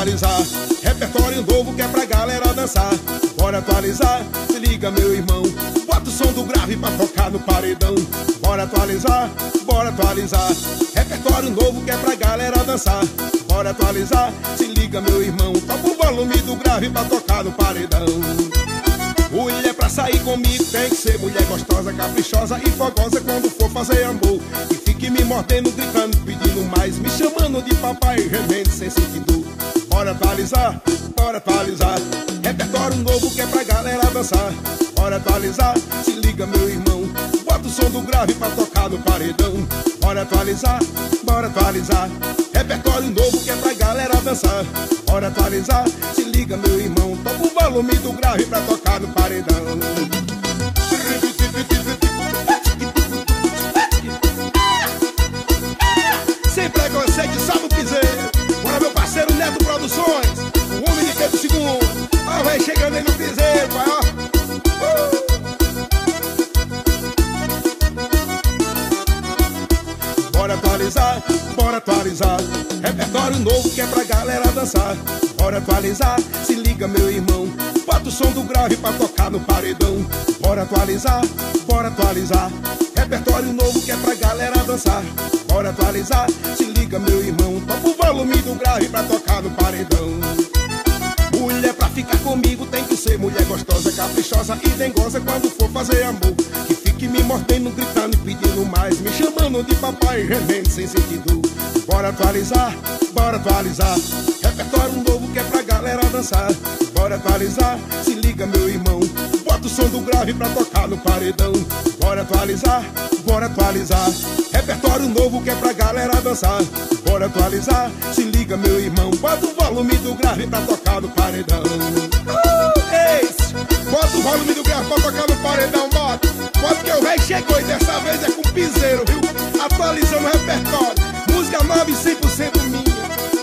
atualizar, repertório novo que é pra galera dançar. Bora atualizar, se liga meu irmão, bota o som do grave pra tocar no paredão. Bora atualizar, repertório novo que é pra galera dançar. Bora atualizar, se liga meu irmão, toca o volume do grave pra tocar no paredão. Mulher pra sair comigo tem que ser mulher gostosa, caprichosa e fogosa quando for fazer amor. E fique me mordendo, gritando, pedindo mais, me chamando de papai, remendo sem sentido. Bora atualizar, repertório novo que é pra galera dançar. Bora atualizar, se liga meu irmão, bota o som do grave pra tocar no paredão. Bora atualizar, repertório novo que é pra galera dançar. Bora atualizar, se liga meu irmão, toca o volume do grave pra tocar no paredão. Sem preconceito, salve o piseiro. Bora meu parceiro Neto Produções, o homem de Pedro II. Ó, vem chegando aí no piseiro, pai, ó. Bora atualizar, repertório novo que é pra galera dançar. Bora atualizar, se liga meu irmão, bota o som do grave pra tocar no paredão. Bora atualizar, repertório novo que é pra galera dançar. Bora atualizar, se liga meu irmão, toca o volume do grave pra tocar no paredão. Mulher pra ficar comigo tem que ser mulher gostosa, caprichosa e dengosa quando for fazer amor. Que fique me mordendo, gritando e pedindo mais, me chamando de papai, remendo sem sentido. Bora atualizar, repertório novo que é pra galera dançar. Bora atualizar, se liga meu irmão, bota o som do grave pra tocar no paredão. Bora atualizar, repertório novo que é pra galera dançar. Bora atualizar, se liga meu irmão, bota o volume do grave pra tocar no paredão. Bota o volume do grave pra tocar no paredão, bota que o rei chegou e dessa vez é com piseiro, viu? Atualizando o repertório, música nova e 100% minha.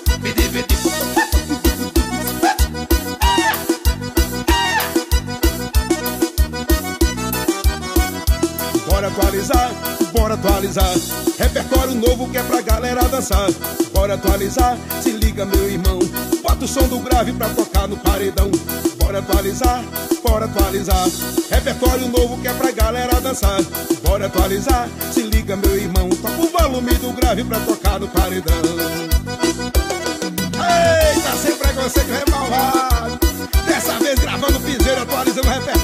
Bora atualizar, repertório novo que é pra galera dançar. Bora atualizar, se liga meu irmão, bota o som do grave pra tocar no paredão. Bora atualizar, repertório novo que é pra galera dançar. Bora atualizar, se liga meu irmão, toca o volume do grave pra tocar no paredão. Eita, sem preconceito remalvado, dessa vez gravando piseiro, atualizando o repertório.